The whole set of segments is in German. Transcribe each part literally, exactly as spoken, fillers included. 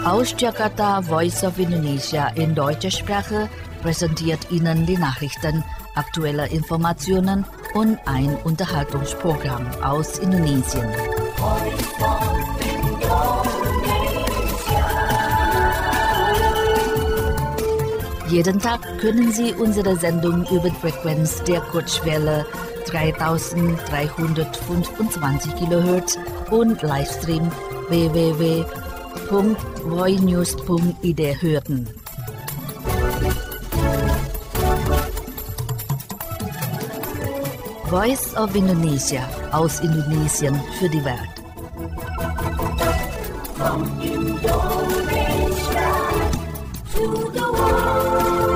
Aus Jakarta, Voice of Indonesia in deutscher Sprache präsentiert Ihnen die Nachrichten, aktuelle Informationen und ein Unterhaltungsprogramm aus Indonesien. Jeden Tag können Sie unsere Sendung über die Frequenz der Kurzwelle dreitausenddreihundertfünfundzwanzig Kilohertz und Livestream w w w punkt voinews punkt i d hören. Voice of Indonesia aus Indonesien für die Welt. From Indonesia to the world.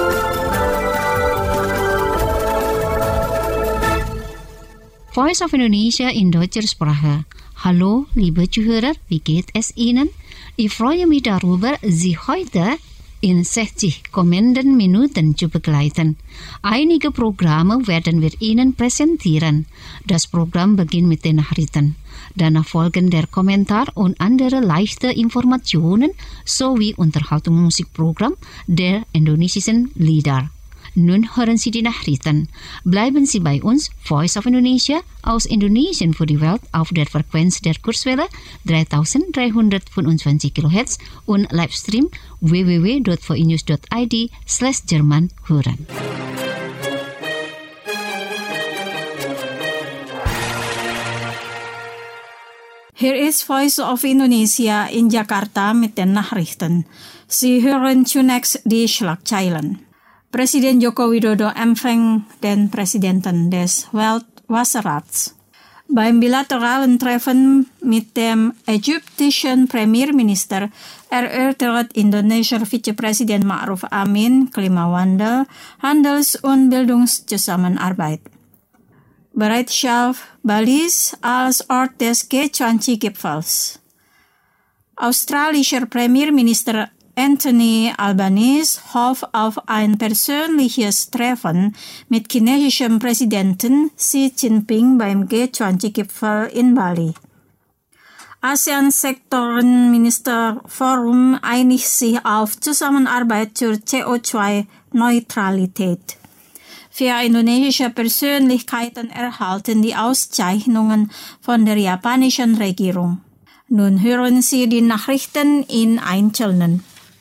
Voice of Indonesia in deutscher Sprache. Hallo, liebe Zuhörer, wie geht es Ihnen? Ich freue mich darüber, Sie heute in sechzig kommenden Minuten zu begleiten. Einige Programme werden wir Ihnen präsentieren. Das Programm beginnt mit den Nachrichten. Danach folgen der Kommentar und andere leichte Informationen sowie Unterhaltungsmusikprogramm der indonesischen Lieder. Nun hören Sie die Nachrichten. Bleiben Sie bei uns, Voice of Indonesia aus Indonesien für die Welt auf der Frequenz der Kurzwelle dreitausenddreihundertfünfundzwanzig Kilohertz und Livestream w w w punkt voinews punkt i d slash Jerman hören. Hier ist Voice of Indonesia in Jakarta mit den Nachrichten. Sie hören zunächst die Schlagzeilen. Presiden Joko Widodo empfängt den Präsidenten des Weltwasserrats. Beim bilateralen Treffen mit dem ägyptischen Premierminister erörtert Indonesischer Vizepräsident Ma'ruf Amin Klimawandel, Handels- und Bildungszusammenarbeit. Bereitschaft Balis als Ort des G zwanzig-Gipfels. Australischer Premierminister Anthony Albanese hofft auf ein persönliches Treffen mit chinesischem Präsidenten Xi Jinping beim G zwanzig-Gipfel in Bali. ASEAN-Sektorenministerforum einigt sich auf Zusammenarbeit zur C O zwei Neutralität. Vier indonesische Persönlichkeiten erhalten die Auszeichnungen von der japanischen Regierung. Nun hören Sie die Nachrichten in Einzelnen.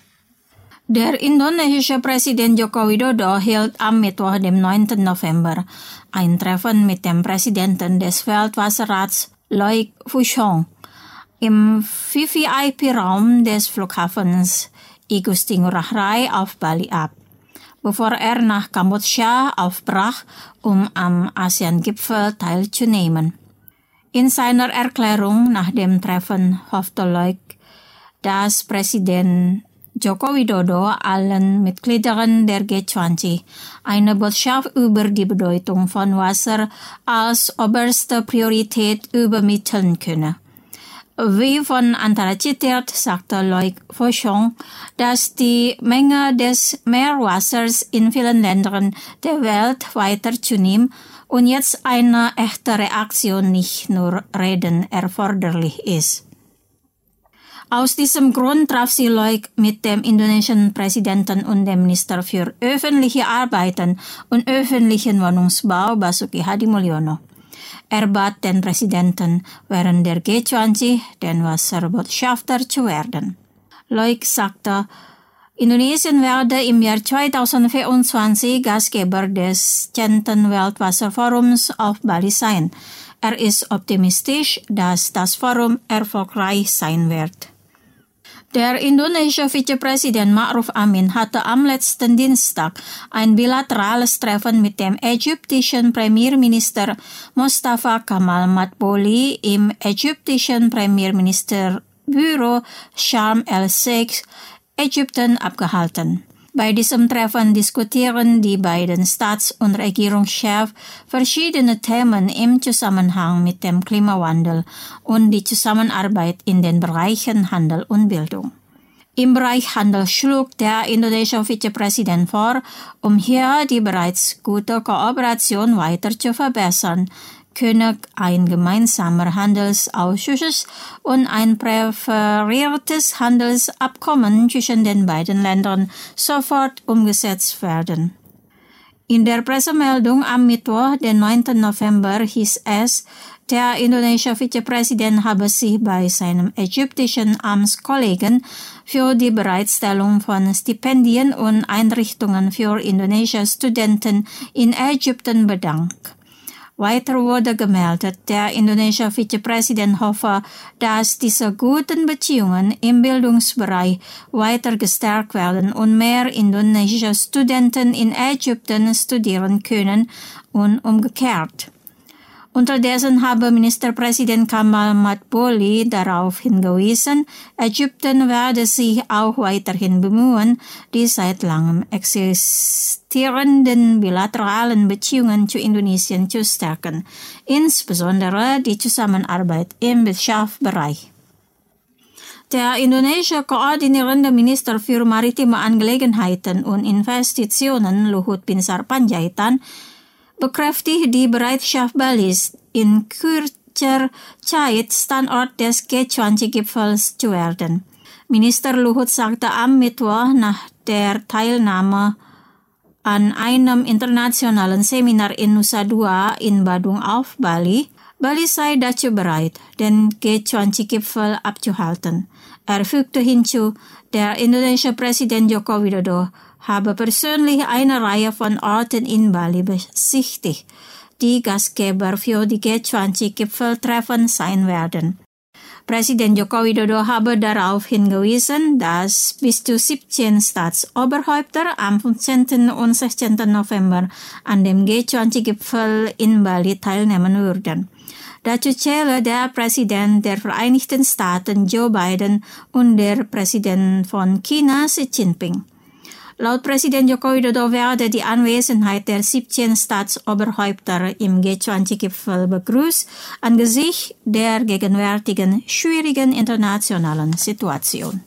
Der indonesische Präsident Joko Widodo hielt am Mittwoch, dem neunten November, ein Treffen mit dem Präsidenten des Weltwasserrats Loïc Fuchsang im V V I P-Raum des Flughafens Igusti Ngurah Rai auf Bali ab, bevor er nach Kambodscha aufbrach, um am ASEAN-Gipfel teilzunehmen. In seiner Erklärung nach dem Treffen hoffte Loïc, dass Präsident Joko Widodo allen Mitgliedern der G zwanzig eine Botschaft über die Bedeutung von Wasser als oberste Priorität übermitteln könne. Wie von Antara zitiert, sagte Loïc Fuchsang, dass die Menge des Meerwassers in vielen Ländern der Welt weiter zunimmt und jetzt eine echte Reaktion, nicht nur Reden, erforderlich ist. Aus diesem Grund traf sich Loïc mit dem indonesischen Präsidenten und dem Minister für öffentliche Arbeiten und öffentlichen Wohnungsbau Basuki Hadimulyono. Er bat den Präsidenten, während der G zwanzig den Wasserbotschafter zu werden. Loïc sagte, Indonesien werde im Jahr zweitausendvierundzwanzig Gastgeber des zehnten Weltwasserforums auf Bali sein. Er ist optimistisch, dass das Forum erfolgreich sein wird. Der indonesische Vizepräsident Ma'ruf Amin hatte am letzten Dienstag ein bilaterales Treffen mit dem ägyptischen Premierminister Mustafa Kemal Madbouli im ägyptischen Premierministerbüro Sharm el-Sheikh, Ägypten, abgehalten. Bei diesem Treffen diskutieren die beiden Staats- und Regierungschefs verschiedene Themen im Zusammenhang mit dem Klimawandel und die Zusammenarbeit in den Bereichen Handel und Bildung. Im Bereich Handel schlug der indonesische Vizepräsident vor, um hier die bereits gute Kooperation weiter zu verbessern, könne ein gemeinsamer Handelsausschuss und ein präferiertes Handelsabkommen zwischen den beiden Ländern sofort umgesetzt werden. In der Pressemeldung am Mittwoch, den neunten November, hieß es, der indonesische Vizepräsident habe sich bei seinem ägyptischen Amtskollegen für die Bereitstellung von Stipendien und Einrichtungen für indonesische Studenten in Ägypten bedankt. Weiter wurde gemeldet, der indonesische Vizepräsident hoffe, dass diese guten Beziehungen im Bildungsbereich weiter gestärkt werden und mehr indonesische Studenten in Ägypten studieren können und umgekehrt. Unterdessen habe Ministerpräsident Kamal Matboli darauf hingewiesen, Ägypten werde sich auch weiterhin bemühen, die seit langem existierenden bilateralen Beziehungen zu Indonesien zu stärken, insbesondere die Zusammenarbeit im Wirtschaftsbereich. Der indonesische koordinierende Minister für maritime Angelegenheiten und Investitionen Luhut Binsar Panjaitan bekräftigt die Bereitschaft Balis, in kürzer Zeit Standort des G zwanzig-Gipfels zu werden. Minister Luhut sagte am Mittwoch nach der Teilnahme an einem internationalen Seminar in Nusa Dua in Badung auf Bali, Bali sei dazu bereit, den G zwanzig-Gipfel abzuhalten. Er fügte hinzu, der indonesische Präsident Joko Widodo habe persönlich eine Reihe von Orten in Bali besichtigt, die Gastgeber für die G zwanzig-Gipfeltreffen sein werden. Präsident Joko Widodo habe darauf hingewiesen, dass bis zu siebzehn Staatsoberhäupter am fünfzehnten und sechzehnten November an dem G zwanzig-Gipfel in Bali teilnehmen würden. Dazu zähle der Präsident der Vereinigten Staaten Joe Biden und der Präsident von China Xi Jinping. Laut Präsident Joko Widodo werde die Anwesenheit der siebzehn Staatsoberhäupter im G zwanzig-Gipfel begrüßt angesichts der gegenwärtigen schwierigen internationalen Situation.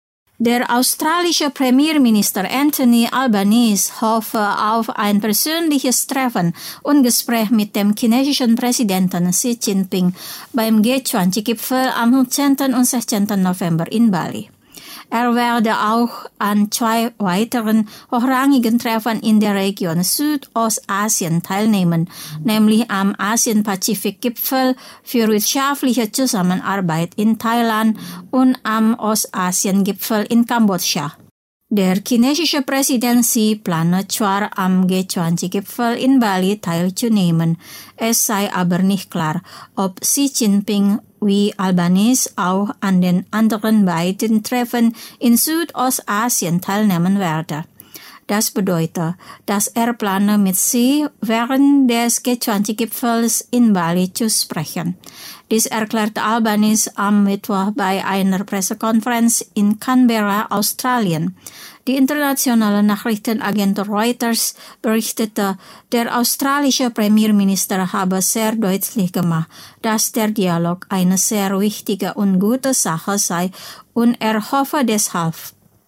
Der australische Premierminister Anthony Albanese hoffe auf ein persönliches Treffen und Gespräch mit dem chinesischen Präsidenten Xi Jinping beim G zwanzig-Gipfel am fünfzehnten und sechzehnten November in Bali. Er werde auch an zwei weiteren hochrangigen Treffen in der Region Südostasien teilnehmen, nämlich am Asien-Pazifik-Gipfel für wirtschaftliche Zusammenarbeit in Thailand und am Ostasien-Gipfel in Kambodscha. Der chinesische Präsident Xi plane zwar am G zwanzig-Gipfel in Bali teilzunehmen, es sei aber nicht klar, ob Xi Jinping wie Albanese auch an den anderen beiden Treffen in Südostasien teilnehmen werde. Das bedeutet, dass er plane, mit Xi während des G zwanzig-Gipfels in Bali zu sprechen. Dies erklärte Albanese am Mittwoch bei einer Pressekonferenz in Canberra, Australien. Die internationale Nachrichtenagentur Reuters berichtete, der australische Premierminister habe sehr deutlich gemacht, dass der Dialog eine sehr wichtige und gute Sache sei und er hoffe deshalb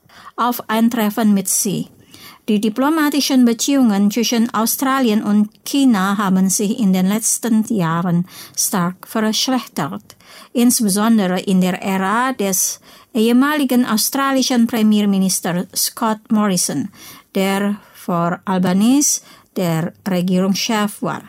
auf ein Treffen mit Xi. Die diplomatischen Beziehungen zwischen Australien und China haben sich in den letzten Jahren stark verschlechtert, insbesondere in der Ära des ehemaligen australischen Premierministers Scott Morrison, der vor Albanese der Regierungschef war.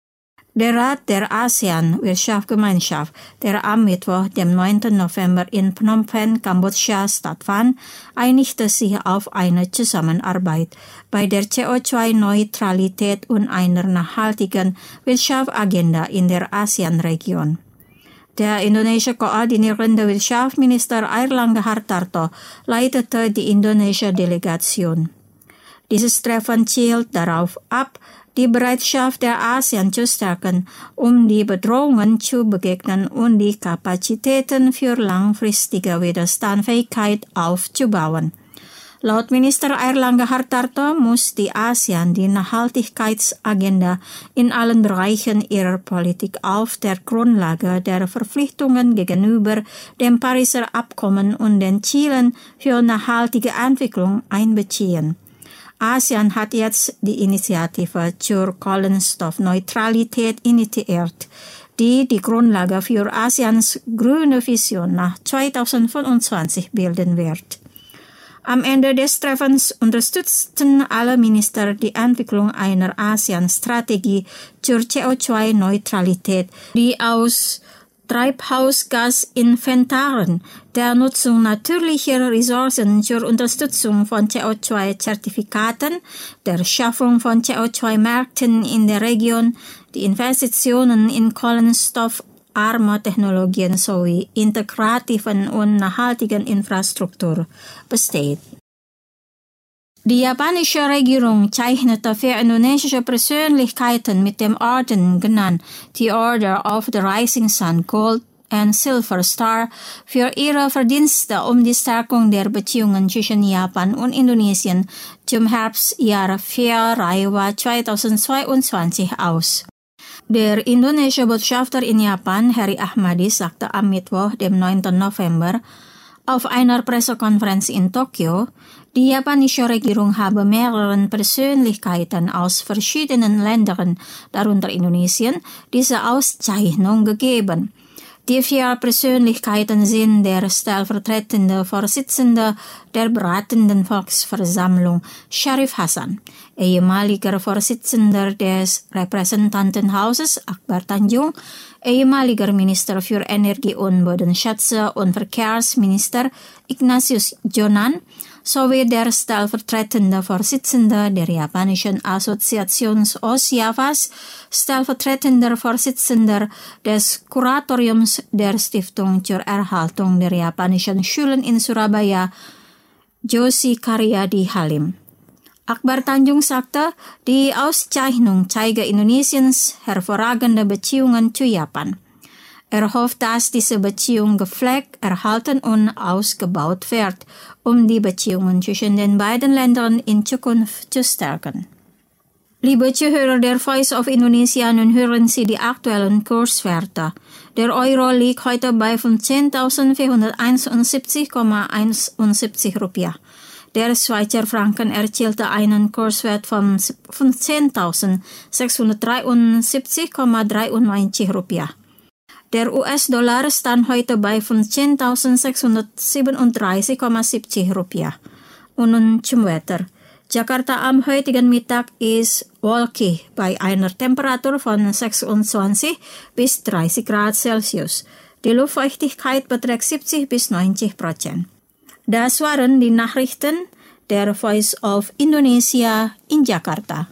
Der Rat der ASEAN-Wirtschaftsgemeinschaft, der am Mittwoch, dem neunten November in Phnom Penh, Kambodscha stattfand, einigte sich auf eine Zusammenarbeit bei der C O zwei Neutralität und einer nachhaltigen Wirtschaftsagenda in der ASEAN-Region. Der indonesische koordinierende Wirtschaftsminister Airlangga Hartarto leitete die indonesische Delegation. Dieses Treffen zielt darauf ab, die Bereitschaft der ASEAN zu stärken, um die Bedrohungen zu begegnen und die Kapazitäten für langfristige Widerstandsfähigkeit aufzubauen. Laut Minister Airlangga Hartarto muss die ASEAN die Nachhaltigkeitsagenda in allen Bereichen ihrer Politik auf der Grundlage der Verpflichtungen gegenüber dem Pariser Abkommen und den Zielen für nachhaltige Entwicklung einbeziehen. ASEAN hat jetzt die Initiative zur Kohlenstoffneutralität initiiert, die die Grundlage für ASEANs grüne Vision nach zweitausendfünfundzwanzig bilden wird. Am Ende des Treffens unterstützten alle Minister die Entwicklung einer ASEAN-Strategie zur C O zwei Neutralität, die aus Treibhausgasinventaren, der Nutzung natürlicher Ressourcen zur Unterstützung von C O zwei Zertifikaten, der Schaffung von C O zwei Märkten in der Region, die Investitionen in kohlenstoffarme Technologien sowie integrativen und nachhaltigen Infrastruktur besteht. Die japanische Regierung zeichnete für indonesische Persönlichkeiten mit dem Orden genannt die Order of the Rising Sun Gold and Silver Star für ihre Verdienste um die Stärkung der Beziehungen zwischen Japan und Indonesien zum Herbstjahr vier Reiwa zweitausendzweiundzwanzig aus. Der indonesische Botschafter in Japan, Heri Ahmadi, sagte am Mittwoch, dem neunten November, auf einer Pressekonferenz in Tokio, die japanische Regierung habe mehreren Persönlichkeiten aus verschiedenen Ländern, darunter Indonesien, diese Auszeichnung gegeben. Die vier Persönlichkeiten sind der stellvertretende Vorsitzende der beratenden Volksversammlung, Sharif Hasan, ehemaliger Vorsitzender des Repräsentantenhauses, Akbar Tanjung, ehemaliger Minister für Energie und Bodenschätze und Verkehrsminister, Ignatius Jonan, sowie der stellvertretende Vorsitzende der japanischen Assoziation Ostjavas, stellvertretender Vorsitzender des Kuratoriums der Stiftung zur Erhaltung der japanischen Schulen in Surabaya, Joshi Karyadi Halim. Akbar Tanjung sagte, die Auszeichnung zeige Indonesiens hervorragende Beziehungen zu Japan. Er hofft, dass diese Beziehung gepflegt, erhalten und ausgebaut wird, um die Beziehungen zwischen den beiden Ländern in Zukunft zu stärken. Liebe Zuhörer der Voice of Indonesia, nun hören Sie die aktuellen Kurswerte. Der Euro liegt heute bei fünfzehntausendvierhunderteinundsiebzig Komma einundsiebzig Rupiah. Der Schweizer Franken erzielte einen Kurswert von fünfzehntausendsechshundertdreiundsiebzig Komma dreiundneunzig Rupiah. Der U S-Dollar stand heute bei fünfzehntausendsechshundertsiebenunddreißig Komma siebzig Rupiah. Und nun zum Wetter. Jakarta am heutigen Mittag ist wolkig bei einer Temperatur von sechsundzwanzig bis dreißig Grad Celsius. Die Luftfeuchtigkeit beträgt siebzig bis neunzig Prozent. Das waren die Nachrichten der Voice of Indonesia in Jakarta.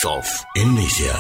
Voice of Indonesia.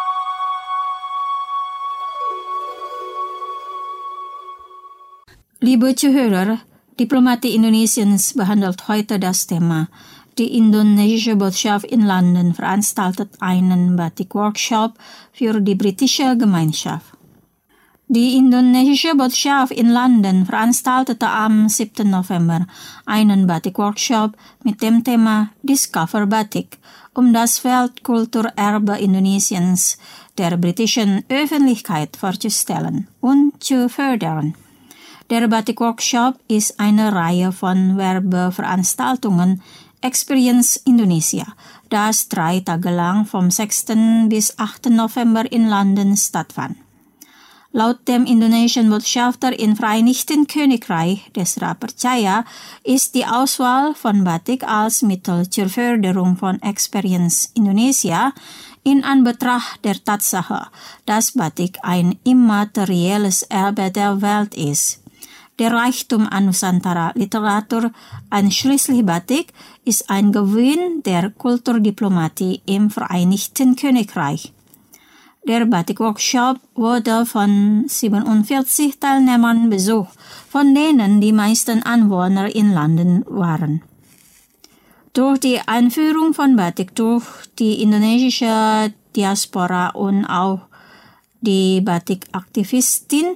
Liebe Zuhörer, Diplomatie Indonesiens behandelt heute das Thema. Die indonesische Botschaft in London veranstaltet einen Batik-Workshop für die britische Gemeinschaft. Die indonesische Botschaft in London veranstaltete am siebten November einen Batik-Workshop mit dem Thema Discover Batik, um das Weltkulturerbe Indonesiens der britischen Öffentlichkeit vorzustellen und zu fördern. Der Batik-Workshop ist eine Reihe von Werbeveranstaltungen Experience Indonesia, das drei Tage lang vom sechsten bis achten November in London stattfand. Laut dem indonesischen Botschafter im Vereinigten Königreich, Desra Percaya, ist die Auswahl von Batik als Mittel zur Förderung von Experience Indonesia in Anbetracht der Tatsache, dass Batik ein immaterielles Erbe der Welt ist. Der Reichtum an Nusantara Literatur, einschließlich Batik, ist ein Gewinn der Kulturdiplomatie im Vereinigten Königreich. Der Batik-Workshop wurde von siebenundvierzig Teilnehmern besucht, von denen die meisten Anwohner in London waren. Durch die Einführung von Batik durch die indonesische Diaspora und auch die Batik-Aktivistin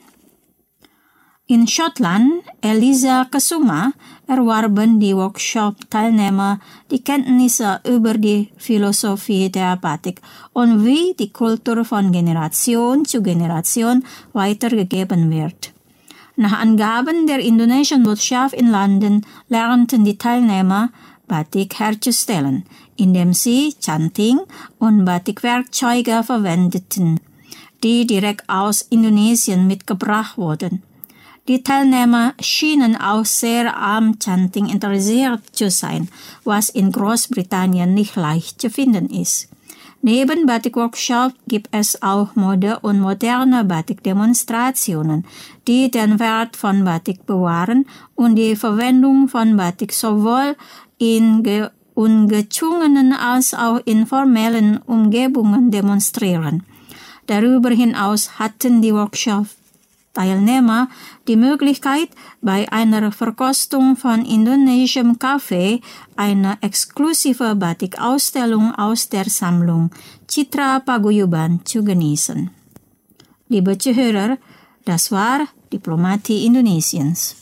in Schottland, Eliza Kesuma, erwarben die Workshop-Teilnehmer die Kenntnisse über die Philosophie der Batik und wie die Kultur von Generation zu Generation weitergegeben wird. Nach Angaben der indonesischen Botschaft in London lernten die Teilnehmer, Batik herzustellen, indem sie Canting und Batikwerkzeuge verwendeten, die direkt aus Indonesien mitgebracht wurden. Die Teilnehmer schienen auch sehr am Canting interessiert zu sein, was in Großbritannien nicht leicht zu finden ist. Neben Batik-Workshop gibt es auch Mode- und moderne Batik-Demonstrationen, die den Wert von Batik bewahren und die Verwendung von Batik sowohl in ge- ungezwungenen als auch in formellen Umgebungen demonstrieren. Darüber hinaus hatten die Workshop Teilnehmer die Möglichkeit, bei einer Verkostung von indonesischem Kaffee eine exklusive Batik-Ausstellung aus der Sammlung Citra Paguyuban zu genießen. Liebe Zuhörer, das war Diplomatie Indonesiens.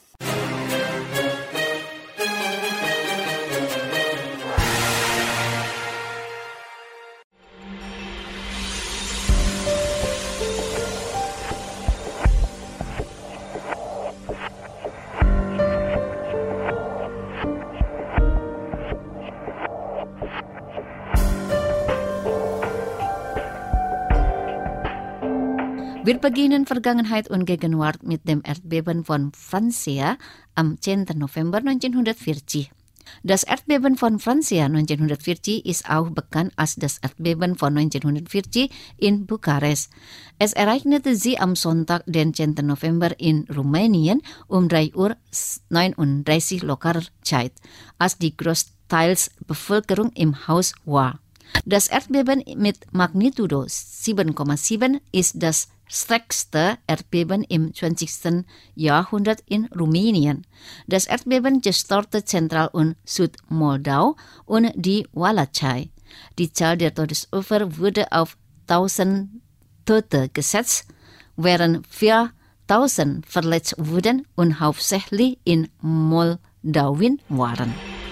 Wir beginnen Vergangenheit und Gegenwart mit dem Erdbeben von Francia am zehnten November neunzehnhundertvierzig. Das Erdbeben von Francia neunzehnhundertvierzig ist auch bekannt als das Erdbeben von neunzehnhundertvierzig in Bukarest. Es ereignete sich am Sonntag, den zehnten November in Rumänien um drei Uhr neununddreißig lokaler Zeit, als die großteils Bevölkerung im Haus war. Das Erdbeben mit Magnitudo sieben Komma sieben ist das stärkste Erdbeben im zwanzigsten Jahrhundert in Rumänien. Das Erdbeben zerstörte Zentral- und Südmoldau und die Wallachei. Die Zahl der Todesopfer wurde auf tausend Tote gesetzt, während viertausend verletzt wurden und hauptsächlich in Moldawien waren.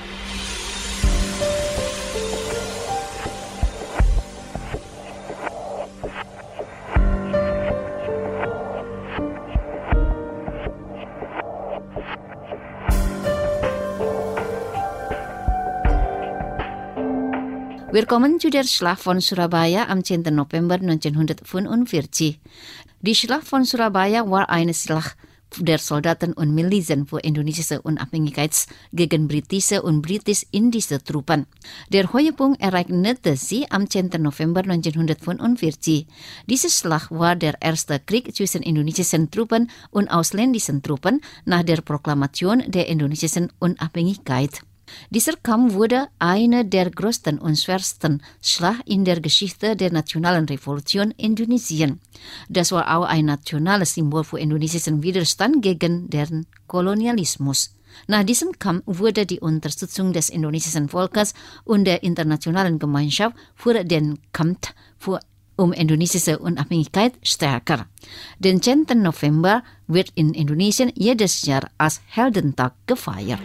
Wir kommen zu der Schlacht von Surabaya am zehnten November neunzehnhundertfünfundvierzig. Die Schlacht von Surabaya war eine Schlacht der Soldaten und Milizen für indonesische Unabhängigkeit gegen britische und britisch-indische Truppen. Der Höhepunkt ereignete sich am zehnten November neunzehnhundertfünfundvierzig. Diese Schlacht war der erste Krieg zwischen indonesischen Truppen und ausländischen Truppen nach der Proklamation der indonesischen Unabhängigkeit. Dieser Kampf wurde einer der größten und schwersten Schlag in der Geschichte der nationalen Revolution Indonesien. Das war auch ein nationales Symbol für indonesiischen Widerstand gegen den Kolonialismus. Nach diesem Kampf wurde die Unterstützung des indonesischen Volkes und der internationalen Gemeinschaft für den Kampf für um indonesische Unabhängigkeit stärker. Den zehnten November wird in Indonesien jedes Jahr als Heldentag gefeiert.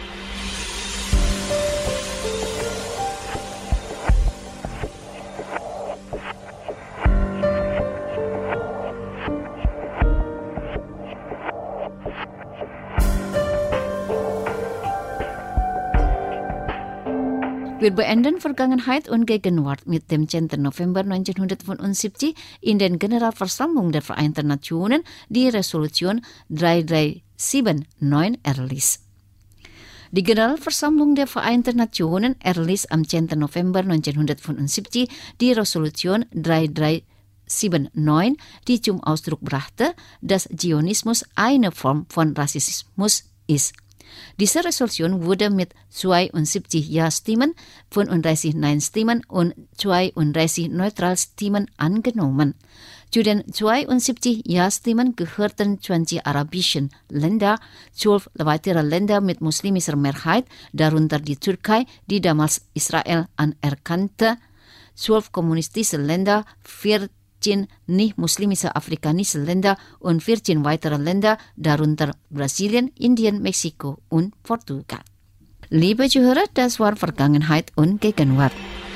Wir beenden Vergangenheit und Gegenwart mit dem zehnten November neunzehnhundertfünfundsiebzig in der Generalversammlung der Vereinten Nationen die Resolution drei drei sieben neun erließ. Die Generalversammlung der Vereinten Nationen erließ am zehnten November neunzehnhundertfünfundsiebzig die Resolution drei drei sieben neun, die zum Ausdruck brachte, dass Zionismus eine Form von Rassismus ist. Diese Resolution wurde mit zweiundsiebzig Ja-Stimmen, fünfunddreißig Nein-Stimmen und zweiunddreißig Neutral-Stimmen angenommen. Zu den zweiundsiebzig Ja-Stimmen gehörten zwanzig arabische Länder, zwölf weitere Länder mit muslimischer Mehrheit, darunter die Türkei, die damals Israel anerkannte, zwölf kommunistische Länder, vierzehn nicht-muslimische afrikanische Länder und vierzehn weitere Länder, darunter Brasilien, Indien, Mexiko und Portugal. Liebe Zuhörer, das war Vergangenheit und Gegenwart.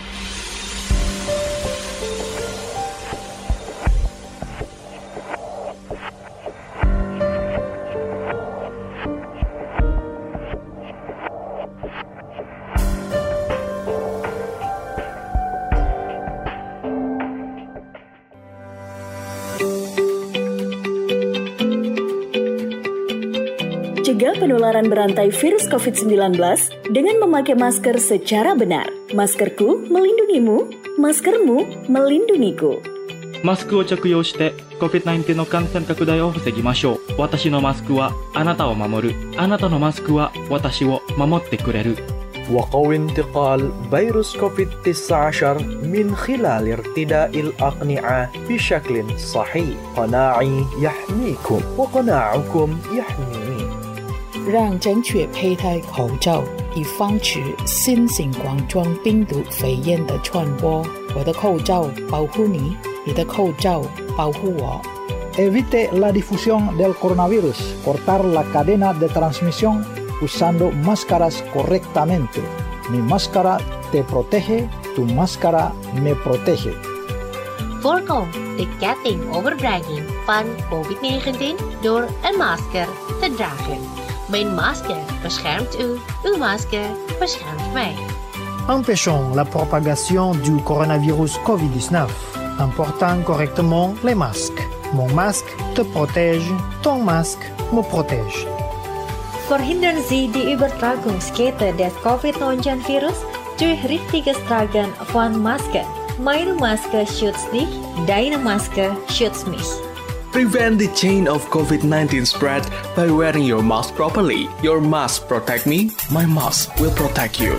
Cegah penularan berantai virus covid sembilan belas dengan memakai masker secara benar. Maskerku melindungimu, maskermu melindungiku. マスクを着用して コビッドナインティーン の感染拡大を防ぎましょう。私のマスクはあなたを守る。あなたのマスクは私を守ってくれる。 وقوي انتقال فيروس كوفيد تسعة عشر من خلال ارتداء الأقنعة بشكل صحيح. قناعي يحميكم وقناعكم يحميني. 让正确佩戴口罩，以防止新型冠状病毒肺炎的传播。我的口罩保护你，你的口罩保护我。 Evite la difusión del coronavirus. Cortar la cadena de transmisión usando máscaras correctamente. Mi máscara te protege, tu máscara me protege. Voorkom de ketting overbrenging van covid negentien door een masker te dragen. Mijn masker beschermt u, uw masker beschermt mij. Empêchons la propagation du coronavirus covid dix-neuf en portant correctement les masques. Mon masque te protège, ton masque me protège. Verhindern Sie die Übertragungskette des covid neunzehn Virus durch richtiges Tragen von Maske. Meine Maske schützt dich, deine Maske schützt mich. Prevent the chain of covid nineteen spread by wearing your mask properly. Your mask protect me, my mask will protect you.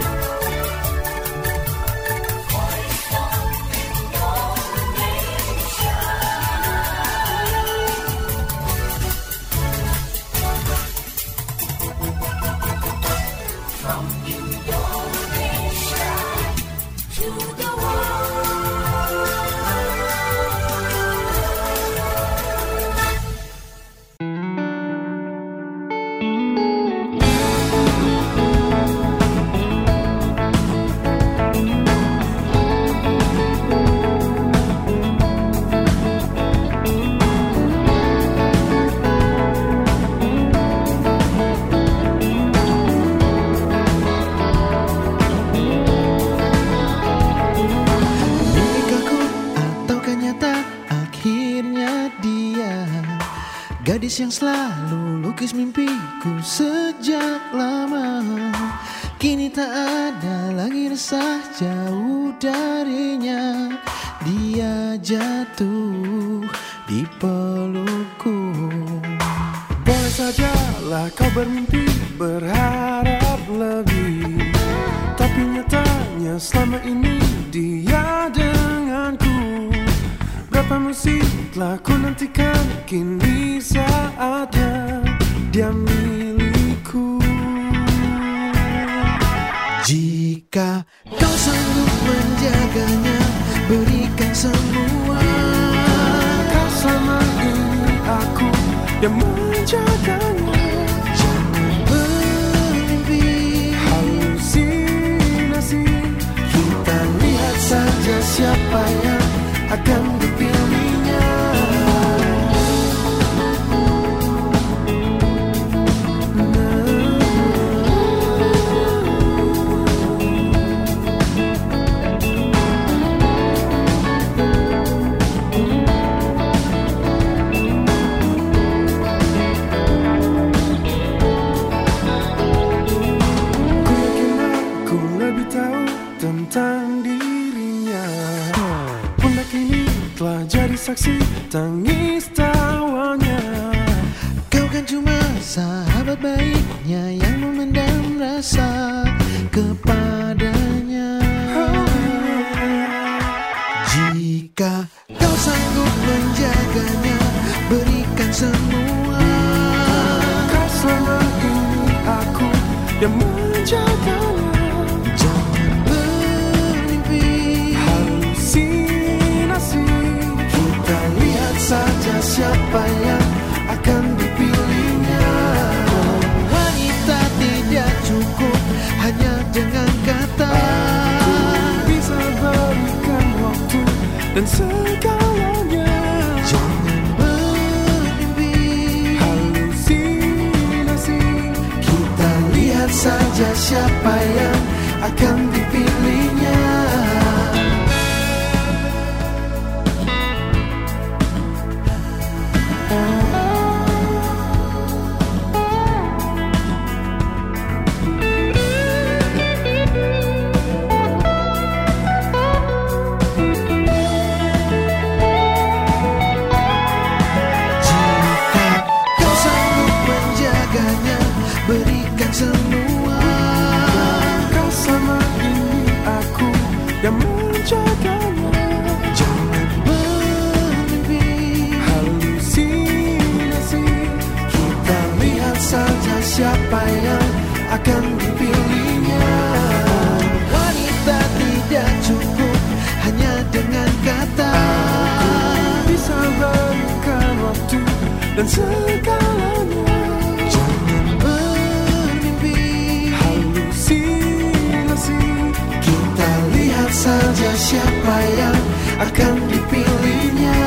Gadis yang selalu lukis mimpiku sejak lama, kini tak ada lagi resah jauh darinya. Dia jatuh di pelukku. Boleh sajalah kau bermimpi, berharap lebih, selama ini dia denganku. Berapa musik telah ku nantikan, kini saatnya dia milikku. Jika kau sanggup menjaganya, berikan semua. Kau selama ini aku yang menjaganya. Jangan bermimpi halusinasi. Kita lihat saja siapa yang akan dipilihnya. Tentang dirinya, bunda kini telah jadi saksi tangis tawanya. Kau kan cuma sahabat baiknya yang memendam rasa kepadanya. Jika kau sanggup menjaganya, berikan semua. Kau selama ini aku yang menjaganya. Saja siapa yang akan dipilihnya. Wanita tidak cukup hanya dengan kata. Bisa berikan waktu dan segalanya. Jangan bermimpi halusinasi. Kita lihat saja siapa yang akan dipilihnya. Berikan semua. Kau sama ini aku yang menjaganya. Jangan bermimpi halusinasi. Kita lihat saja siapa yang akan dipilihnya. Wanita tidak cukup hanya dengan kata. Bisa berikan waktu dan segalanya. Kita lihat saja siapa yang akan dipilihnya.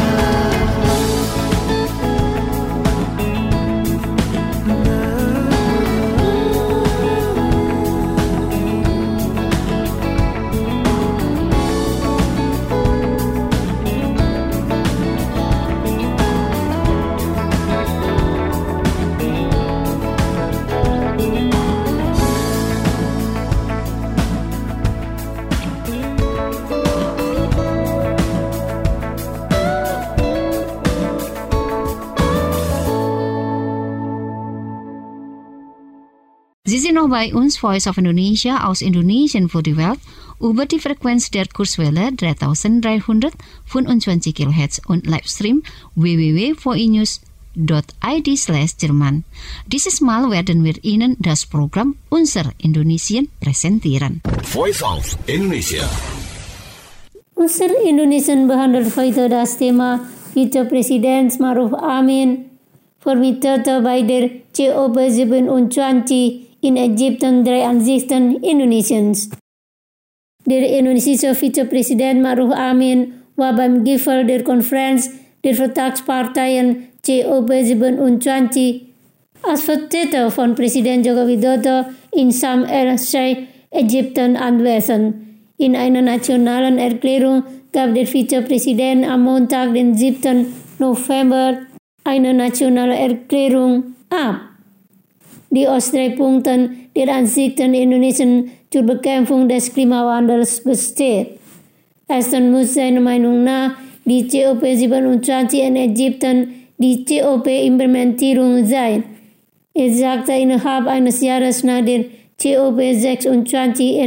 Sie sind noch bei uns, Voice of Indonesia aus Indonesien für die Welt, über die Frequenz der Kurzwelle dreitausenddreihundertfünfundzwanzig Kilohertz und Livestream w w w punkt v i news punkt i d slash Jerman. Dieses Mal werden wir Ihnen das Programm Unser Indonesien präsentieren. Voice of Indonesia. Unser Indonesien behandelt heute das Thema Vizepräsident Maruf Amin vermittelt bei der C O P siebenundzwanzig in Ägypten drei Ansichten Indonesiens. Der indonesische Vizepräsident Maruf Amin war beim Gipfel der Konferenz der Vertragsparteien C O P siebenundzwanzig als Vertreter von Präsident Joko Widodo in Sharm el-Sheikh, Ägypten anwesend. In einer nationalen Erklärung gab der Vizepräsident am Montag, den siebten November, eine nationale Erklärung ab, die aus drei Punkten der Ansichten Indonesien zur Bekämpfung des Klimawandels besteht. Erstens muss seiner Meinung nach die C O P siebenundzwanzig in Ägypten die C O P-Implementierung sein. Er sagte innerhalb eines Jahres nach der C O P sechsundzwanzig in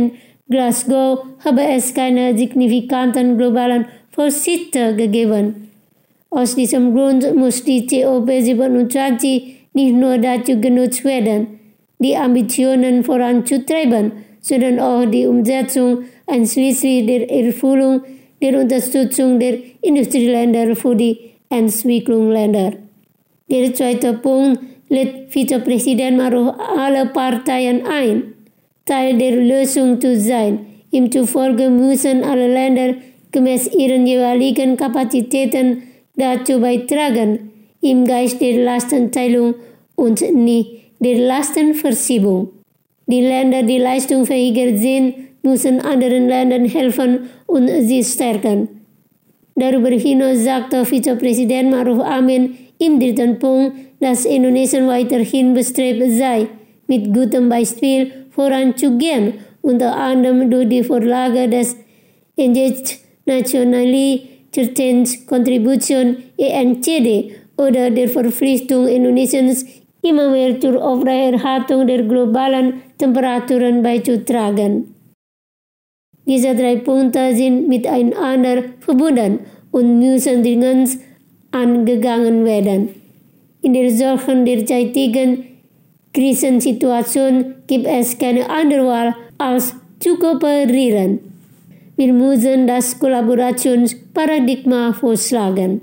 Glasgow habe es keine signifikanten globalen Fortschritte gegeben. Aus diesem Grund muss die C O P siebenundzwanzig nicht nur dazu genutzt werden, die Ambitionen voranzutreiben, sondern auch die Umsetzung einschließlich der Erfüllung der Unterstützung der Industrieländer für die Entwicklungsländer. Der zweite Punkt lädt Vizepräsident Maruf alle Parteien ein, Teil der Lösung zu sein. Ihm zufolge müssen alle Länder gemäß ihren jeweiligen Kapazitäten dazu beitragen, im Geist der Lastenteilung und nicht der Lastenverschiebung. Die Länder, die leistungsfähiger sind, müssen anderen Ländern helfen und sie stärken. Darüber hinaus sagte Vizepräsident Maruf Amin im dritten Punkt, dass Indonesien weiterhin bestrebt sei, mit gutem Beispiel voranzugehen, unter anderem durch die Vorlage des Engaged Nationally Certain Contribution E N C D oder der Verpflichtung Indonesiens, immer mehr zur Aufrechterhaltung der globalen Temperaturen beizutragen. Diese drei Punkte sind miteinander verbunden und müssen dringend angegangen werden. In der solchen derzeitigen Krisensituation gibt es keine andere Wahl als zu kooperieren. Wir müssen das Kollaborationsparadigma vorschlagen.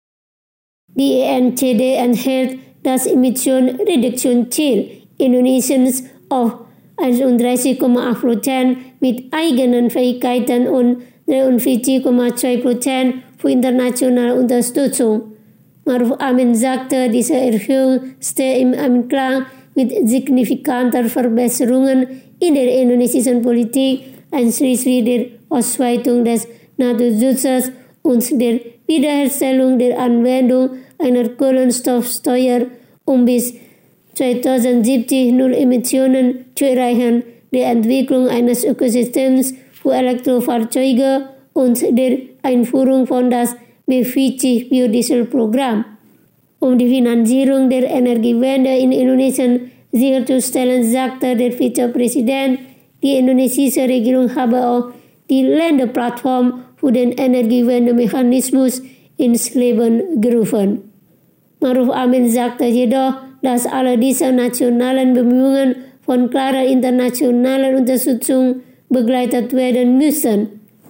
Die E N C D enthält das Emissionreduktionsziel Indonesiens auf einunddreißig Komma acht Prozent mit eigenen Fähigkeiten und dreiundvierzig Komma zwei Prozent für internationale Unterstützung. Maruf Amin sagte, diese Erhöhung stehe im Einklang mit signifikanten Verbesserungen in der indonesischen Politik, einschließlich der Ausweitung des Naturschutzes und der Wiederherstellung der Anwendung einer Kohlenstoffsteuer, um bis zweitausendsiebzig null Emissionen zu erreichen, der Entwicklung eines Ökosystems für Elektrofahrzeuge und der Einführung von das B vierzig Biodieselprogramm. Um die Finanzierung der Energiewende in Indonesien sicherzustellen, sagte der Vizepräsident, die indonesische Regierung habe auch die Länderplattform für den Energiewendemechanismus ins Leben gerufen. Maruf Amin sagte jedoch, dass alle diese nationalen Bemühungen von klarer internationaler Unterstützung begleitet werden müssen,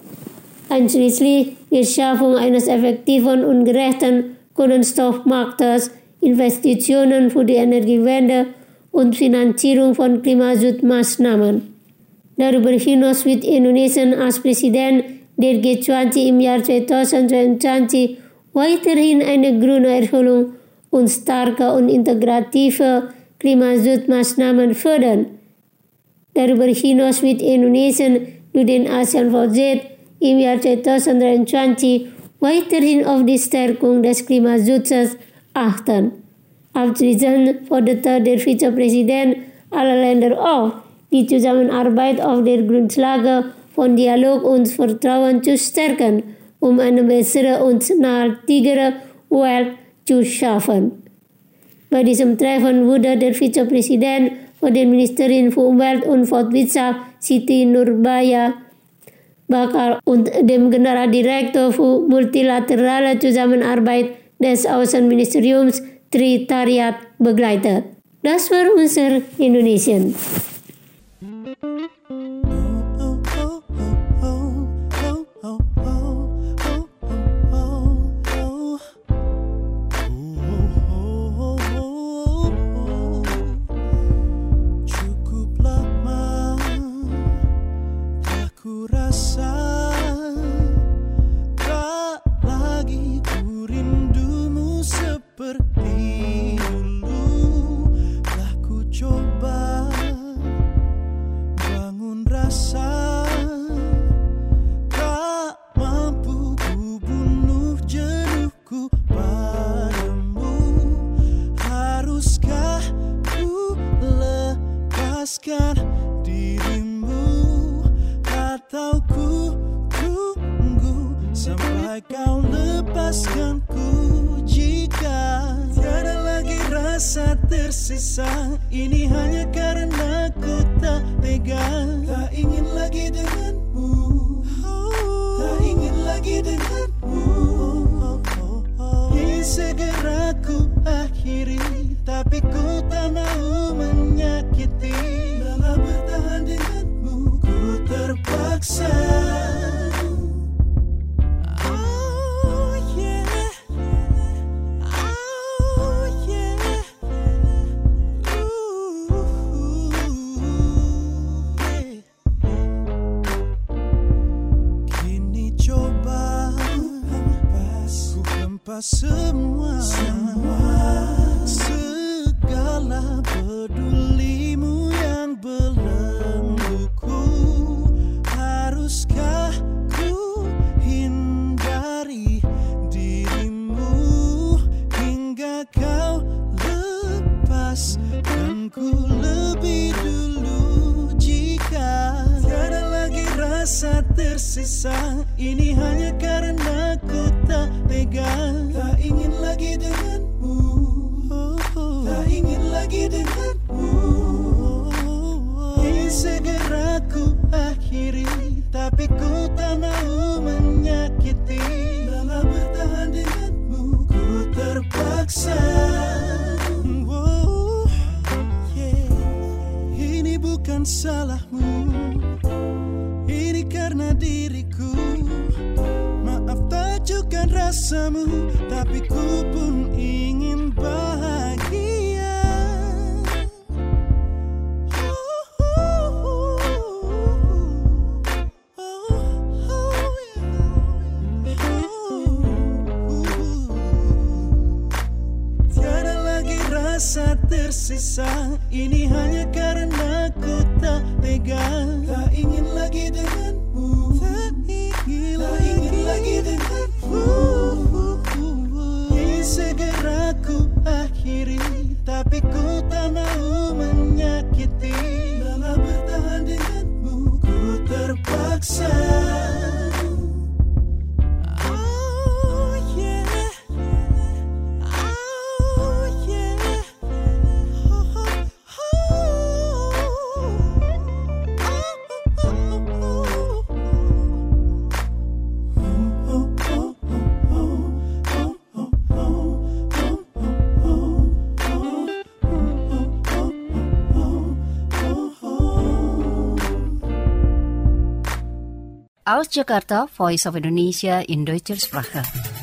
einschließlich die Schaffung eines effektiven und gerechten Kohlenstoffmarktes, Investitionen für die Energiewende und Finanzierung von Klimaschutzmaßnahmen. Darüber hinaus wird Indonesien als Präsident der G zwanzig im Jahr zweitausendzweiundzwanzig weiterhin eine grüne Erholung und starke und integrative Klimaschutzmaßnahmen fördern. Darüber hinaus wird Indonesien durch den ASEAN-V Z im Jahr zweitausenddreiundzwanzig weiterhin auf die Stärkung des Klimaschutzes achten. Abschließend forderte der Vizepräsident alle Länder auf, die Zusammenarbeit auf der Grundlage von Dialog und Vertrauen zu stärken, um eine bessere und nachhaltigere Welt zu schaffen. Bei diesem Treffen wurde der Vizepräsident von der Ministerin für Umwelt und Forstwirtschaft Siti Nurbaya Bakar und dem Generaldirektor für multilaterale Zusammenarbeit des Außenministeriums Tritariat begleitet. Das war unser Indonesien. Dirimu atau ku tunggu sampai kau lepaskanku. Jika tiada lagi rasa tersisa, ini hanya karena ku tak tega. Tak ingin lagi denganmu, tak ingin lagi denganmu. Ingin segera ku akhiri, tapi ku tak mau menyakiti. Lelah bertahan denganmu, ku terpaksa. Oh yeah, oh yeah. Ooh, yeah. Kini coba ku hempas semua, semua. Segala pedulimu yang belengguku. Haruskah ku hindari dirimu hingga kau lepaskan ku lebih dulu? Jika tiada lagi rasa tersisa, ini hanya karena ku tak tega. Tak ingin lagi denganmu, tak ingin lagi denganmu. Ingin segera ku akhiri, tapi ku tak mau menyakiti. Lelah bertahan denganmu, ku terpaksa. Oh, yeah. Ini bukan salahmu, ini karena diriku. Maaf tajukan rasamu, tapi ku pun ingin bahagia. Tiada lagi rasa tersisa, ini hanya karena ku tak tega. Tak ingin lagi denganmu, tak ingin, tak ingin lagi denganmu. Ingin segera ku akhiri, tapi ku tak mau menyakiti. Lelah bertahan denganmu, ku terpaksa. Oh yeah, oh yeah. Aus Jakarta, Voice of Indonesia in Deutscher Sprache.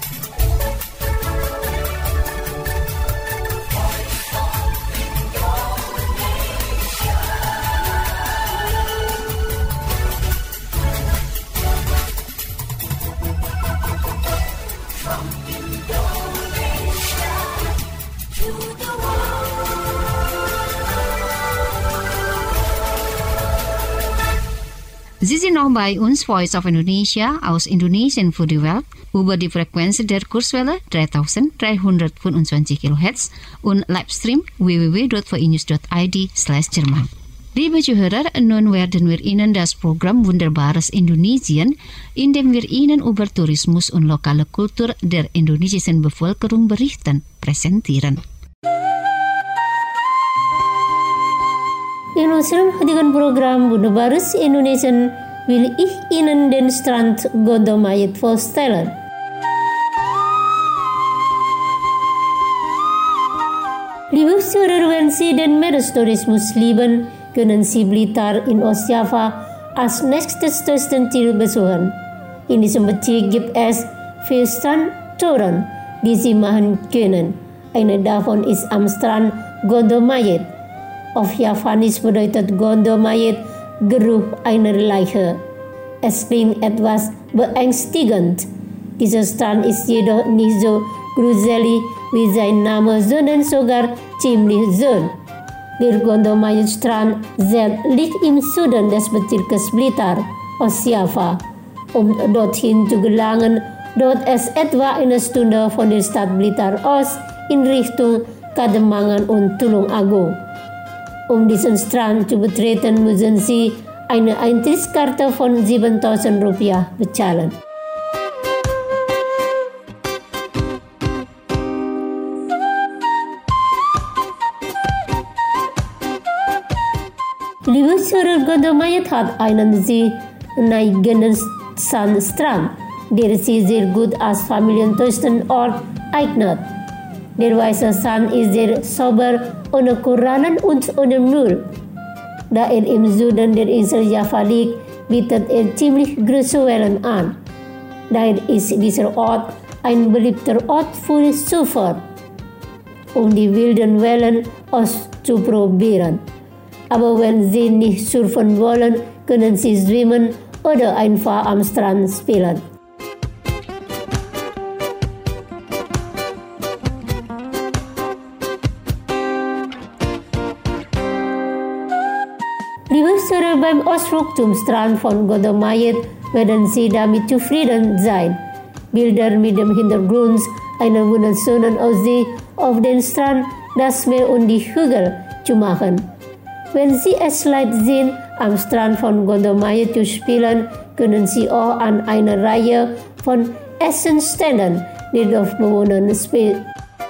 Sie sind noch bei uns, Voice of Indonesia, aus Indonesien für die Welt, über die Frequenz der Kurswelle dreitausenddreihundertfünfundzwanzig Kilohertz und Livestream w w w punkt v i news punkt i d slash Jerman. Liebe Zuhörer, nun werden wir Ihnen das Programm Wunderbares Indonesien, in dem wir Ihnen über Tourismus und lokale Kultur der indonesischen Bevölkerung berichten, präsentieren. In unserem heutigen Programm Wunderbares Indonesien will ich Ihnen den Strand Gondomayit vorstellen. Liebe Zuhörer, wenn Sie den Meerestourismus lieben, können Sie Blitar in Ostjava als nächstes Touristenziel besuchen. In diesem Bezirk gibt es vier Strandtouren, die Sie machen können. Eine davon ist am Strand Gondomayit. Auf Javanisch bedeutet Gondomayit Geruch einer Leiche. Es klingt etwas beängstigend. Dieser Strand ist jedoch nicht so gruselig wie sein Name, sondern sogar ziemlich schön. Der Gondomayit-Strand liegt im Süden des Bezirkes Blitar, Ostjava. Um dorthin zu gelangen, dauert es etwa eine Stunde von der Stadt Blitar aus in Richtung Kademangan und Tulung Agung. Um diesen Strand zu betreten, müssen Sie eine Eintrittskarte von siebentausend Rupiah bezahlen. Liebe Zuhörer, Gondomayet hat einen sehr neigen Sandstrand, der sich sehr gut als Familientouristenort eignet. Der weiße Sand ist sehr sauber, ohne Korallen und ohne Müll. Da er im Süden der Insel Java liegt, bietet er ziemlich große Wellen an. Daher ist dieser Ort ein beliebter Ort für Surfer, um die wilden Wellen auszuprobieren. Aber wenn Sie nicht surfen wollen, können Sie schwimmen oder einfach am Strand spielen. Liebe Zuhörer, beim Ausflug zum Strand von Gondomayet werden Sie damit zufrieden sein. Bilder mit dem Hintergrund einer wunderschönen Aussicht auf den Strand, das Meer und die Hügel zu machen. Wenn Sie es leid sind, am Strand von Gondomayet zu spielen, können Sie auch an einer Reihe von Essenständen der Dorfbewohner spielen.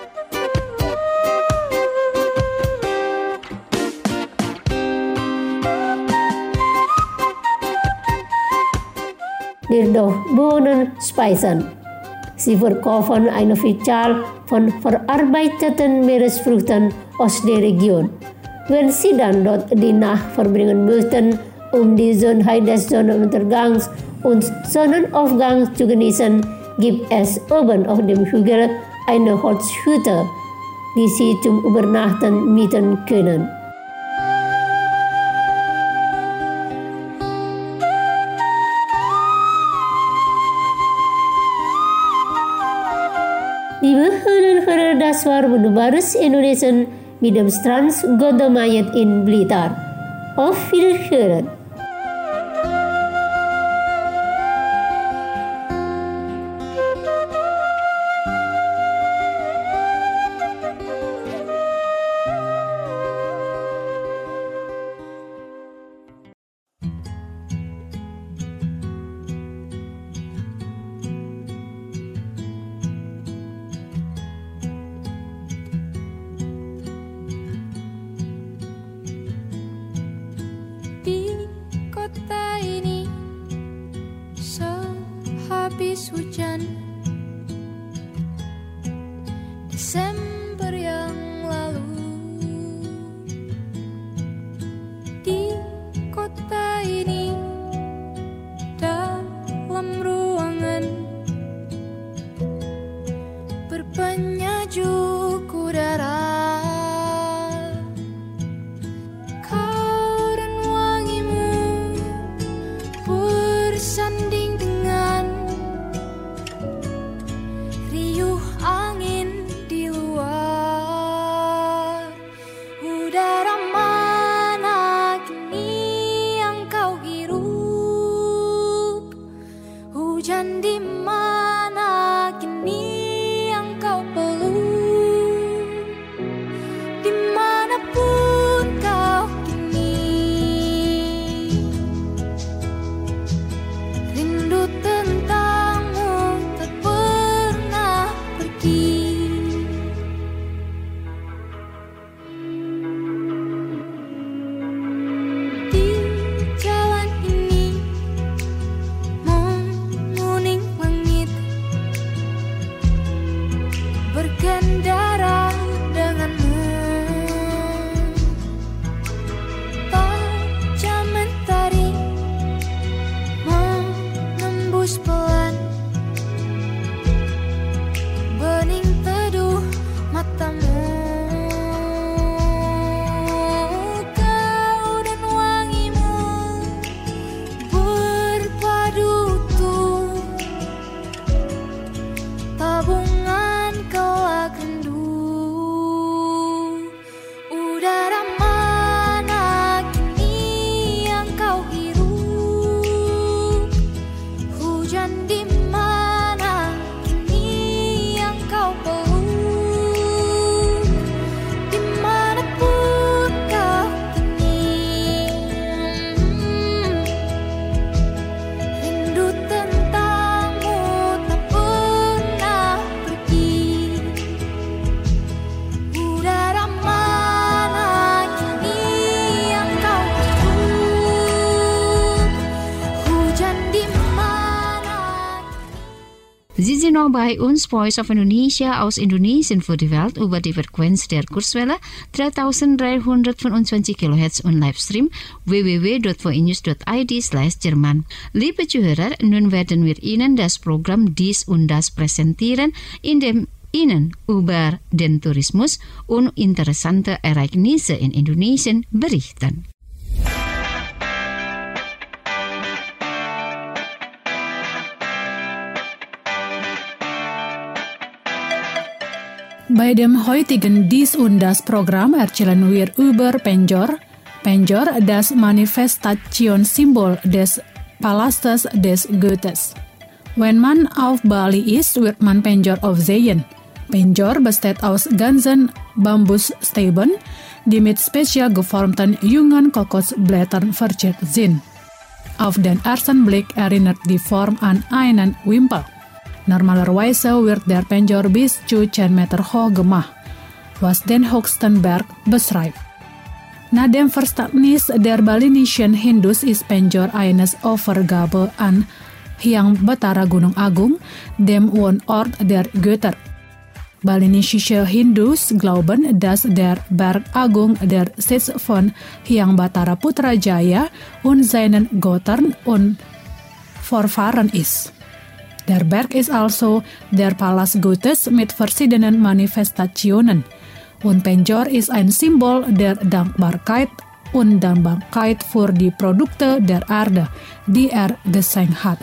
Der Dorfbewohner speisen. Sie verkaufen eine Vielzahl von verarbeiteten Meeresfrüchten aus der Region. Wenn Sie dann dort die Nacht verbringen möchten, um die Schönheit des Sonnenuntergangs und Sonnenaufgangs zu genießen, gibt es oben auf dem Hügel eine Holzhütte, die Sie zum Übernachten mieten können. Liebe Hörer, das war wunderbares Indonesien mit dem Strand Gondomayet in Blitar. Auf Wiederhören! Habis hujan Desember yang lalu, di kota ini dalam ruangan berpenyajuk udara. Kau dan wangimu bersanding dengan riuh angin di luar. Udara mana kini yang kau hirup? Hujan di mana kini yang kau peluk? noch bei uns Voice of Indonesia aus Indonesien für die Welt über die Frequenz der Kurzwelle dreitausenddreihundertfünfundzwanzig Kilohertz und Livestream w w w punkt v news punkt i d slash Jerman. Liebe Zuhörer, nun werden wir Ihnen das Programm Dies und Das präsentieren, in dem Ihnen über den Tourismus und interessante Ereignisse in Indonesien berichten. Bei dem heutigen Dies und Das Programm erzählen wir über Penjor. Penjor, das Manifestationssymbol des Palastes des Goethes. Wenn man auf Bali ist, wird man Penjor aufsehen. Penjor besteht aus ganzen Bambusstäben, die mit speziell geformten jungen Kokosblättern verziert sind. Auf den ersten Blick erinnert die Form an einen Wimpel. Normalerweise wird der Penjor bis zu zehn Meter hoch gemacht, was den höchsten Berg beschreibt. Nach dem Verständnis der balinesischen Hindus ist Penjor eine Overgabe an Hyang Batara Gunung Agung, dem Wohnort der Götter. Balinesische Hindus glauben, dass der Berg Agung der Sitz von Hyang Batara Putrajaya und seinen Göttern und Vorfahren ist. Der Berg ist also der Palast Goethes mit verschiedenen Manifestationen. Und Penjor ist ein Symbol der Dankbarkeit und Dankbarkeit für die Produkte der Erde, die er geschenkt hat.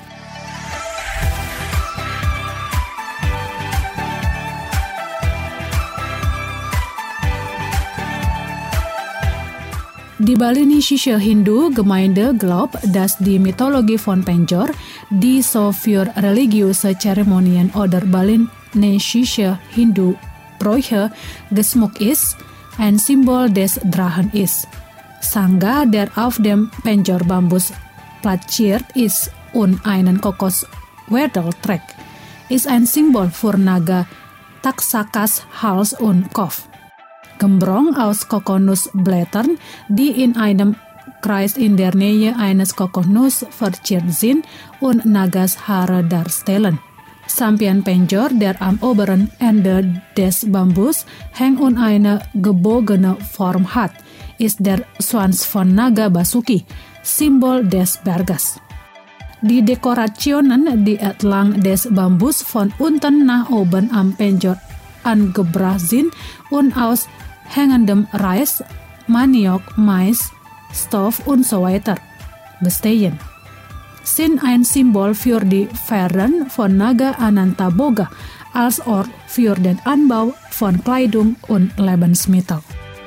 Die balinesische Hindu-Gemeinde glaubt, dass die Mythologie von Penjor, die so für religiöse Zeremonien oder balinesische Hindu-Bräuche geschmückt ist, ein Symbol des Drachen ist. Sangha, der auf dem Penjor-Bambus platziert ist und einen Kokoswedel trägt, ist ein Symbol für Naga Taksakas Hals und Kopf. Gembrong aus Kokosnussblättern, die in einem Kreis in der Nähe eines Kokosnuss verziert sind und Nagas Haare darstellen. Sampian Penjor, der am oberen Ende des Bambus hängt und eine gebogene Form hat, ist der Schwanz von Naga Basuki, Symbol des Berges. Die Dekorationen, die entlang des Bambus von unten nach oben am Penjor angebracht sind und aus hängendem Reis, Maniok, Mais, Stoff und so weiter bestehen, sind ein Symbol für die Verehrung von Naga Anantaboga als Ort für den Anbau von Kleidung und Lebensmittel.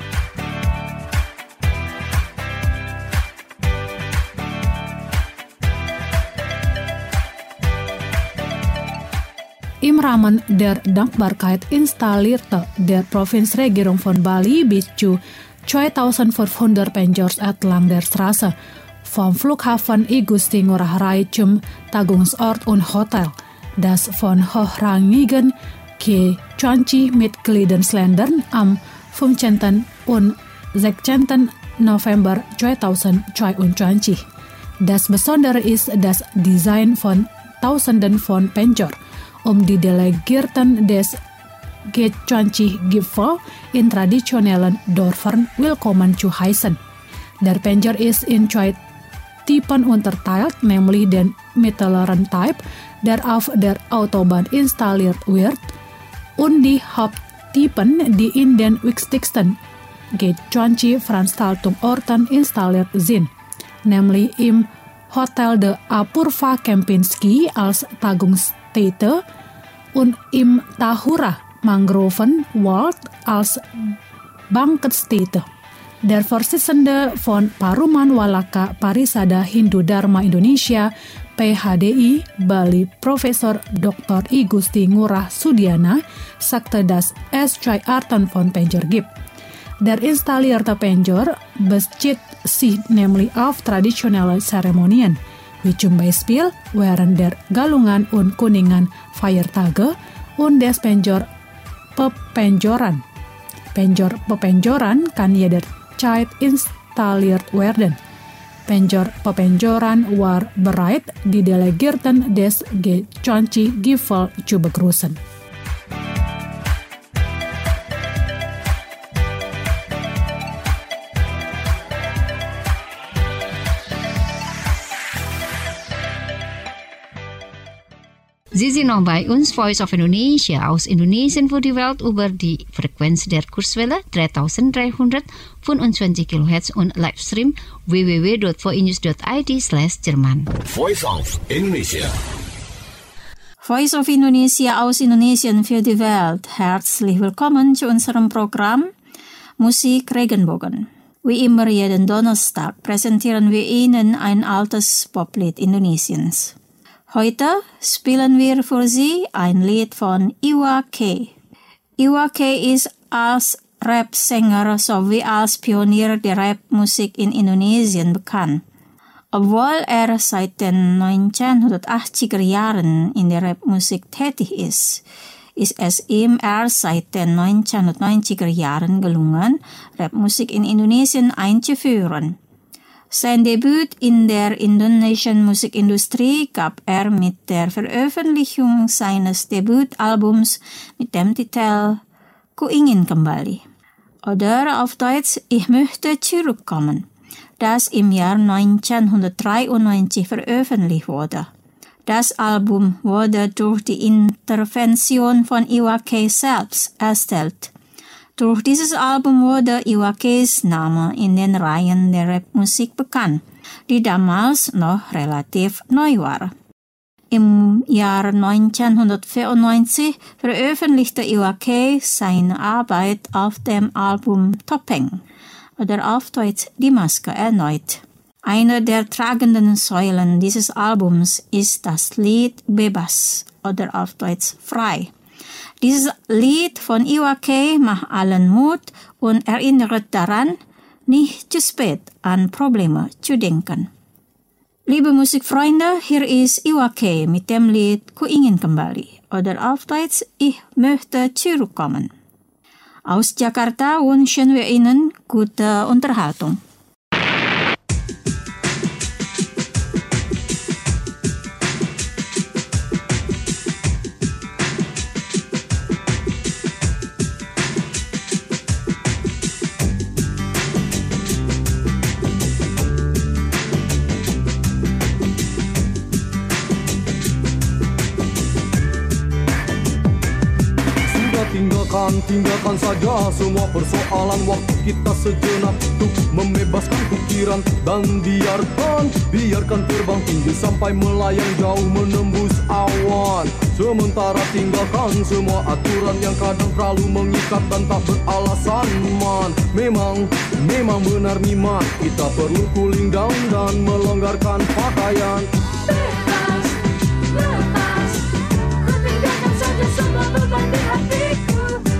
Im Rahmen der Dankbarkeit installierte der Provinzregierung von Bali bis zu zweitausendfünfhundert Penjors entlang der Straße, vom Flughafen I Gusti Ngurah Rai zum Tagungsort und Hotel, das von hochrangigen G zwanzig-Mitgliedsländern am fünfzehnten und sechzehnten November zweitausendzweiundzwanzig. Das Besondere ist das Design von Tausenden von Penjor, um die Delegierten des G zwanzig-Gipfel in traditionellen Dörfern willkommen zu heißen. Der Penjor ist in zwei Typen unterteilt, nämlich den mittleren Typ, der auf der Autobahn installiert wird, und die Haupttypen, die in den wichtigsten G zwanzig-Veranstaltungsorten installiert sind, nämlich im Hotel de Apurva Kempinski als Tagungsstätte und im Tahura Mangrovenwald als Banquetstätte. Der Vorsitzende von Paruman Walaka Parisada Hindu Dharma Indonesia P H D I Bali Profesor Doktor I Gusti Ngurah Sudiana sagte, dass es zwei Arten von Penjor gibt. Der installierte Penjor bezieht sich nämlich auf traditionelle Zeremonien, wie zum Beispiel während der Galungan und Kuningan Feiertage und des Penjor Pepenjoran. Penjor Pepenjoran kann jederzeit installiert werden. penjor-pepenjoran war bereit didelegierten des G zwanzig Gipfel zu begrüßen. Sie sind noch bei uns, Voice of Indonesia, aus Indonesien für die Welt über die Frequenz der Kurzwelle dreitausenddreihundertfünfundzwanzig Kilohertz und Livestream w w w dot voinews dot i d slash Jerman. Voice of Indonesia. Voice of Indonesia aus Indonesien für die Welt. Herzlich willkommen zu unserem Programm Musik Regenbogen. Wie immer jeden Donnerstag präsentieren wir Ihnen ein altes Poplied Indonesiens. Heute spielen wir für Sie ein Lied von Iwa K. Iwa K ist als Rap-Sänger sowie als Pionier der Rap-Musik in Indonesien bekannt. Obwohl er seit den neunzehnhundertachtziger Jahren in der Rap-Musik tätig ist, ist es ihm erst seit den neunzehnhundertneunziger Jahren gelungen, Rap-Musik in Indonesien einzuführen. Sein Debüt in der indonesischen Musikindustrie gab er mit der Veröffentlichung seines Debütalbums mit dem Titel Ku Ingin Kembali oder auf Deutsch Ich möchte zurückkommen, das im Jahr neunzehnhundertdreiundneunzig veröffentlicht wurde. Das Album wurde durch die Intervention von Iwa K selbst erstellt. Durch dieses Album wurde Iwa K's Name in den Reihen der Rapmusik bekannt, die damals noch relativ neu war. Im Jahr neunzehnhundertvierundneunzig veröffentlichte Iwa K seine Arbeit auf dem Album Topeng oder auf Deutsch Die Maske erneut. Eine der tragenden Säulen dieses Albums ist das Lied Bebas oder auf Deutsch Frei. Dieses Lied von Iwa K macht allen Mut und erinnert daran, nicht zu spät an Probleme zu denken. Liebe Musikfreunde, hier ist Iwa K mit dem Lied Ku Ingin Kembali oder auf Deutsch Ich möchte zurückkommen. Aus Jakarta wünschen wir Ihnen gute Unterhaltung. Tinggalkan saja semua persoalan, waktu kita sejenak untuk membebaskan pikiran dan biarkan, biarkan terbang tinggi sampai melayang jauh menembus awan. Sementara tinggalkan semua aturan yang kadang terlalu mengikat dan tak beralasan man. Memang, memang benar Miman, kita perlu cooling down dan melonggarkan pakaian. Bebas, lepas, ku tinggalkan saja semua beban di hatiku.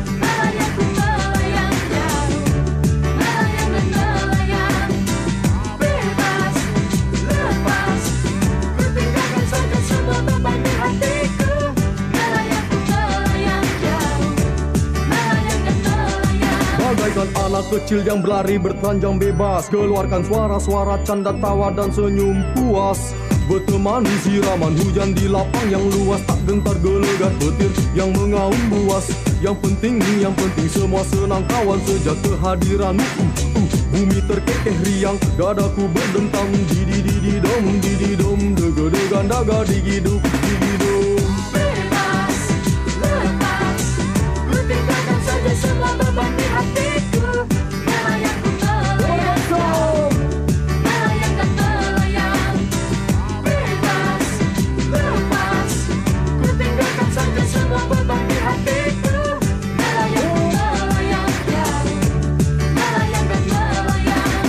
Bagaikan anak kecil yang berlari bertelanjang bebas, keluarkan suara-suara canda tawa dan senyum puas. Bertemani siraman hujan di lapang yang luas, tak gentar gelegar petir yang mengaum buas. Yang penting, yang penting semua senang kawan sejak kehadiranmu. uh, uh, Bumi terkekeh riang, dadaku berdentang. Didi didi dom, didi dom, dega degan daga digiduk, digiduk. Bebas, lepas, ku tinggalkan saja semua beban di hatiku. Melayang ku melayang jauh, melayang dan melayang. Bebas, lepas, ku tinggalkan saja semua beban di hatiku. Melayang ku melayang jauh, melayang dan melayang.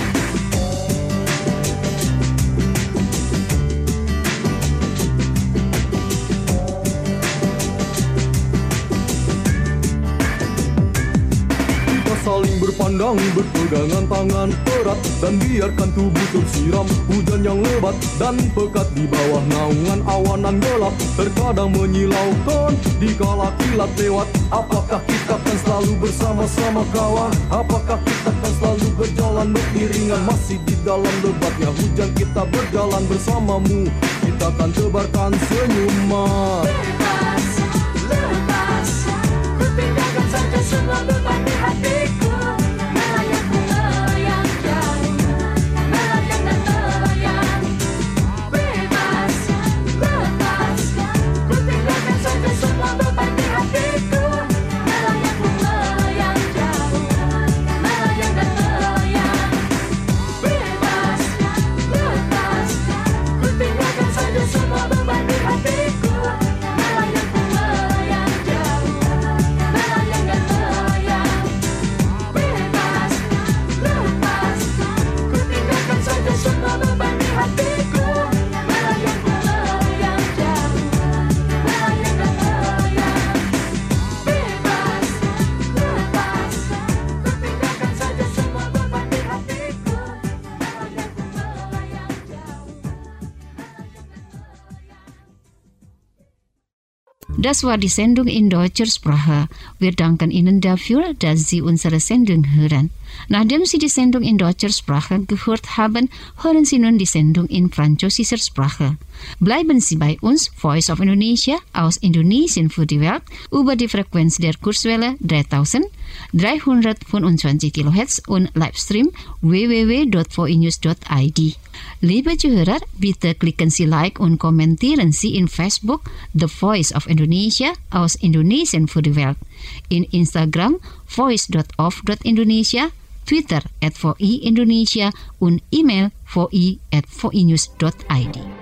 saling berpandang, berpegangan tangan erat, dan biarkan tubuh tersiram hujan yang lebat dan pekat di bawah naungan awanan gelap. Terkadang menyilaukan dikala kilat lewat. Apakah kita akan selalu bersama-sama kawan? Apakah kita akan selalu berjalan beriringan? Masih di dalam lebatnya hujan kita berjalan bersamamu, kita akan tebarkan senyuman. Bebas, lepas, ku tinggalkan saja semua beban di hatiku. Melayang, melayang jauh, melayang dan melayang. Bebas, lepas, ku tinggalkan saja semua beban di hatiku. Melayang, melayang jauh, melayang dan melayang. Bebas, lepas, ku tinggalkan saja semua beban di hatiku. Melayang, melayang jauh, melayang dan melayang. Bebas, lepas, ku tinggalkan saja semua beban di hatiku. Melayang, melayang jauh, melayang dan melayang. Bebas, lepas, ku tinggalkan saja semua beban di hatiku. Melayang, melayang jauh. Das war die Sendung in deutscher Sprache. Wir danken Ihnen dafür, dass Sie unsere Sendung hören. Nachdem Sie die Sendung in deutscher Sprache gehört haben, hören Sie nun die Sendung in französischer Sprache. Bleiben Sie bei uns, Voice of Indonesia, aus Indonesien für die Welt, über die Frequenz der Kurzwelle dreitausenddreihundertfünfundzwanzig Kilohertz und Livestream w w w punkt v i news punkt i d. Liebe Zuhörer, bitte klicken Sie Like und kommentieren Sie in Facebook The Voice of Indonesia aus Indonesien für die Welt, in Instagram voice dot of dot indonesia, Twitter at v i Indonesia und E-Mail v i at v i news dot i d.